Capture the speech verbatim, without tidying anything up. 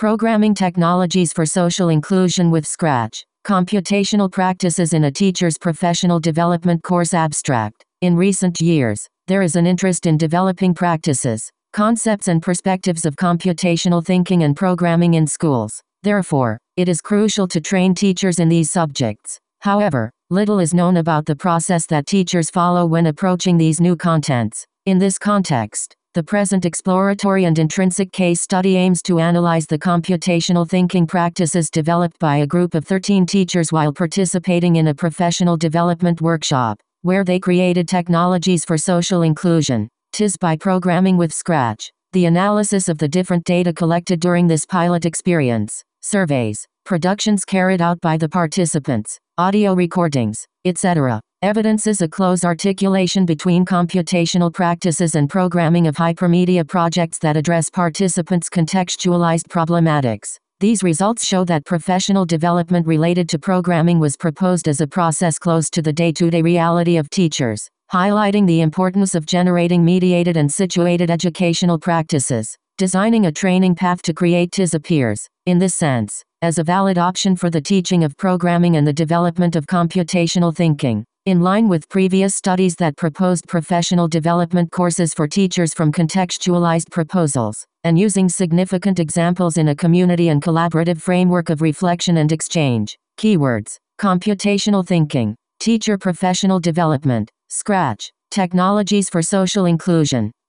Programming technologies for social inclusion with Scratch. Computational practices in a teacher's professional development course abstract. In recent years, there is an interest in developing practices, concepts and perspectives of computational thinking and programming in schools. Therefore, it is crucial to train teachers in these subjects. However, little is known about the process that teachers follow when approaching these new contents. In this context, the present exploratory and intrinsic case study aims to analyze the computational thinking practices developed by a group of thirteen teachers while participating in a professional development workshop, where they created technologies for social inclusion. Tis by programming with Scratch. The analysis of the different data collected during this pilot experience, surveys, productions carried out by the participants, audio recordings, et cetera, evidences a close articulation between computational practices and programming of hypermedia projects that address participants' contextualized problematics. These results show that professional development related to programming was proposed as a process close to the day-to-day reality of teachers, highlighting the importance of generating mediated and situated educational practices. Designing a training path to create T I S appears, in this sense, as a valid option for the teaching of programming and the development of computational thinking. In line with previous studies that proposed professional development courses for teachers from contextualized proposals, and using significant examples in a community and collaborative framework of reflection and exchange. Keywords: computational thinking, teacher professional development, Scratch, technologies for social inclusion.